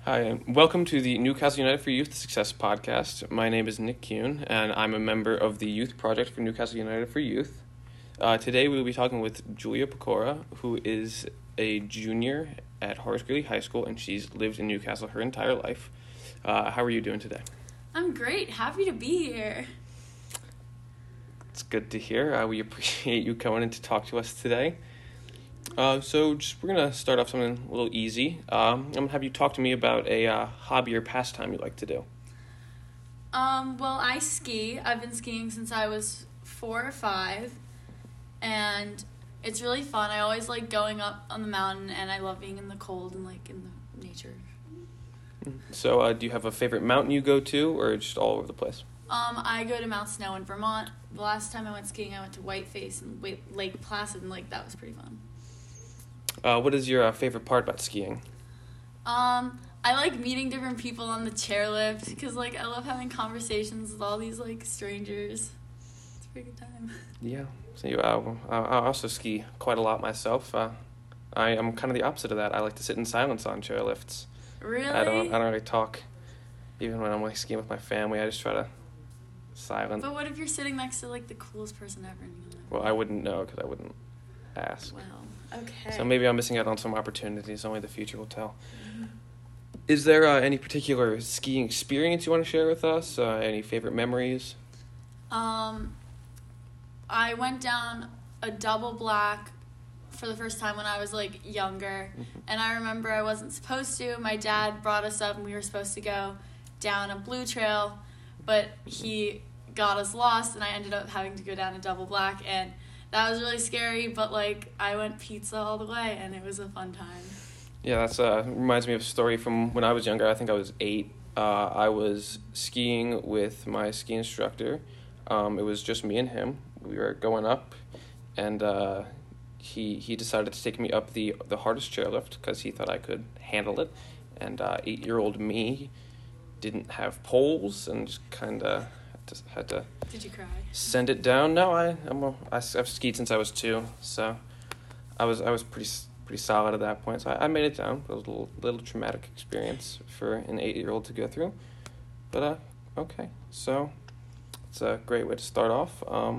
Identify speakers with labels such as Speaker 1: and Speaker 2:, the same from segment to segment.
Speaker 1: Hi, and welcome to the Newcastle United for Youth Success podcast. My name is Nick Kuhn, and I'm a member of the Youth Project for Newcastle United for Youth. Today we will be talking with Julia Pecora, who is a junior at Horace Greeley High School, and she's lived in Newcastle her entire life. How are you doing today?
Speaker 2: I'm great. Happy to be here.
Speaker 1: It's good to hear. We appreciate you coming in to talk to us today. We're going to start off something a little easy. I'm going to have you talk to me about a hobby or pastime you like to do.
Speaker 2: Well, I ski. I've been skiing since I was 4 or 5, and it's really fun. I always like going up on the mountain, and I love being in the cold and like in the nature.
Speaker 1: So, do you have a favorite mountain you go to, or just all over the place?
Speaker 2: I go to Mount Snow in Vermont. The last time I went skiing, I went to Whiteface and Lake Placid, and that was pretty fun.
Speaker 1: What is your favorite part about skiing?
Speaker 2: I like meeting different people on the chairlift because I love having conversations with all these strangers. It's a pretty good time.
Speaker 1: Yeah. So I also ski quite a lot myself. I am kind of the opposite of that. I like to sit in silence on chairlifts.
Speaker 2: Really?
Speaker 1: I don't really talk. Even when I'm skiing with my family, I just try to silent.
Speaker 2: But what if you're sitting next to the coolest person ever?
Speaker 1: Well, I wouldn't know because I wouldn't ask.
Speaker 2: Well, okay.
Speaker 1: So maybe I'm missing out on some opportunities. Only the future will tell. Mm-hmm. Is there any particular skiing experience you want to share with us? Any favorite memories?
Speaker 2: I went down a double black for the first time when I was younger, mm-hmm. and I remember I wasn't supposed to. My dad brought us up and we were supposed to go down a blue trail, but he got us lost and I ended up having to go down a double black, and that was really scary, but I went pizza all the way and it was a fun time.
Speaker 1: Yeah, that's reminds me of a story from when I was younger. I think I was 8. I was skiing with my ski instructor. It was just me and him. We were going up, and he decided to take me up the hardest chairlift because he thought I could handle it. And 8-year-old me didn't have poles and just kind of had to.
Speaker 2: Did you cry?
Speaker 1: Send it down. No, I've skied since I was 2, so I was pretty solid at that point. So I made it down. It was a little traumatic experience for an 8-year-old to go through, but okay. So it's a great way to start off.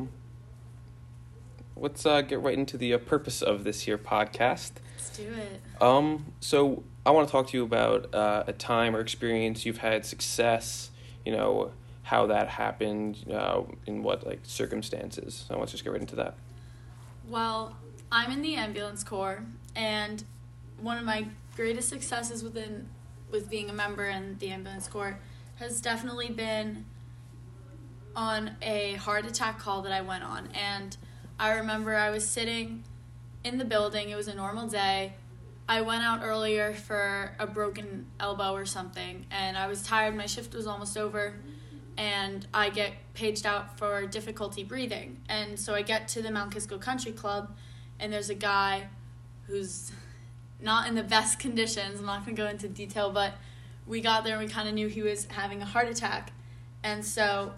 Speaker 1: Let's get right into the purpose of this here podcast.
Speaker 2: Let's do it.
Speaker 1: So I want to talk to you about a time or experience you've had success. How that happened, in what circumstances. So let's just get right into that.
Speaker 2: Well, I'm in the ambulance corps, and one of my greatest successes with being a member in the ambulance corps has definitely been on a heart attack call that I went on. And I remember I was sitting in the building. It was a normal day. I went out earlier for a broken elbow or something, and I was tired. My shift was almost over, and I get paged out for difficulty breathing. And so I get to the Mount Kisco Country Club, and there's a guy who's not in the best conditions. I'm not going to go into detail, but we got there and we kind of knew he was having a heart attack. And so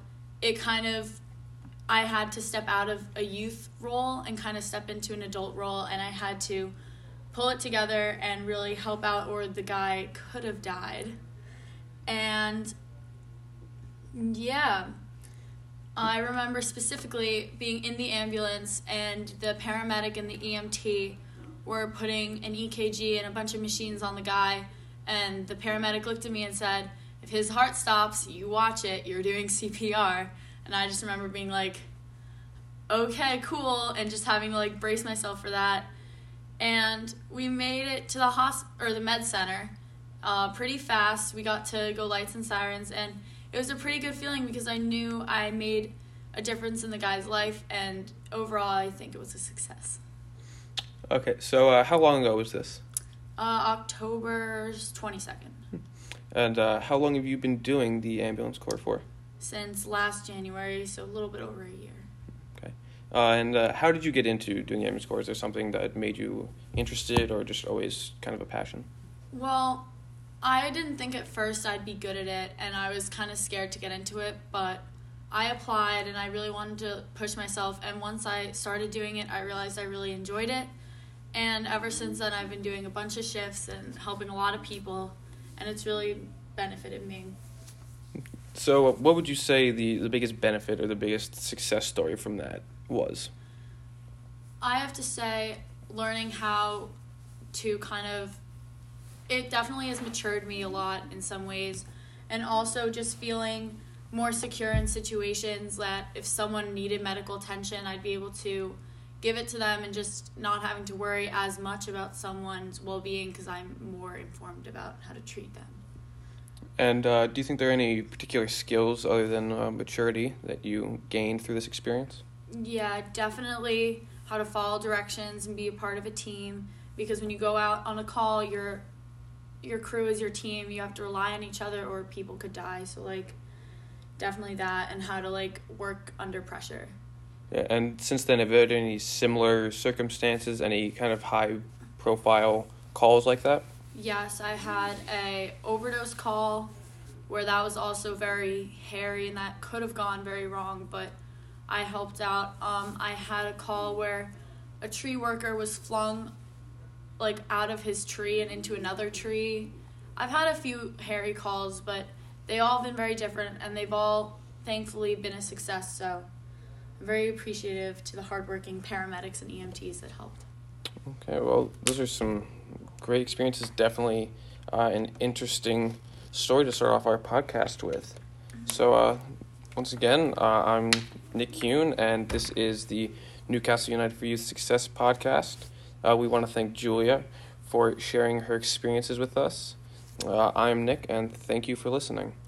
Speaker 2: I had to step out of a youth role and kind of step into an adult role, and I had to pull it together and really help out, or the guy could have died. And yeah, I remember specifically being in the ambulance, and the paramedic and the EMT were putting an EKG and a bunch of machines on the guy, and the paramedic looked at me and said, "If his heart stops, you watch it, you're doing CPR." And I just remember being okay, cool, and just having to brace myself for that. And we made it to the med center pretty fast. We got to go lights and sirens, and it was a pretty good feeling because I knew I made a difference in the guy's life, and overall I think it was a success.
Speaker 1: Okay, so how long ago was this?
Speaker 2: October 22nd.
Speaker 1: And how long have you been doing the ambulance corps for?
Speaker 2: Since last January, so a little bit over a year.
Speaker 1: Okay. And how did you get into doing the ambulance corps? Is there something that made you interested, or just always kind of a passion?
Speaker 2: Well, I didn't think at first I'd be good at it, and I was kind of scared to get into it, but I applied and I really wanted to push myself, and once I started doing it, I realized I really enjoyed it, and ever since then I've been doing a bunch of shifts and helping a lot of people, and it's really benefited me.
Speaker 1: So what would you say the biggest benefit or the biggest success story from that was?
Speaker 2: I have to say, learning how to it definitely has matured me a lot in some ways, and also just feeling more secure in situations that if someone needed medical attention, I'd be able to give it to them and just not having to worry as much about someone's well-being because I'm more informed about how to treat them.
Speaker 1: And do you think there are any particular skills other than maturity that you gained through this experience?
Speaker 2: Yeah, definitely how to follow directions and be a part of a team, because when you go out on a call, your crew is your team. You have to rely on each other or people could die. So, definitely that, and how to, work under pressure.
Speaker 1: Yeah, and since then, have you had any similar circumstances, any kind of high-profile calls like that?
Speaker 2: Yes, I had a overdose call where that was also very hairy and that could have gone very wrong, but I helped out. I had a call where a tree worker was flung out of his tree and into another tree. I've had a few hairy calls, but they all have been very different, and they've all thankfully been a success. So I'm very appreciative to the hardworking paramedics and EMTs that helped.
Speaker 1: Okay, well, those are some great experiences. Definitely an interesting story to start off our podcast with. So once again, I'm Nick Kuhn, and this is the Newcastle United for Youth Success podcast. We want to thank Julia for sharing her experiences with us. I'm Nick, and thank you for listening.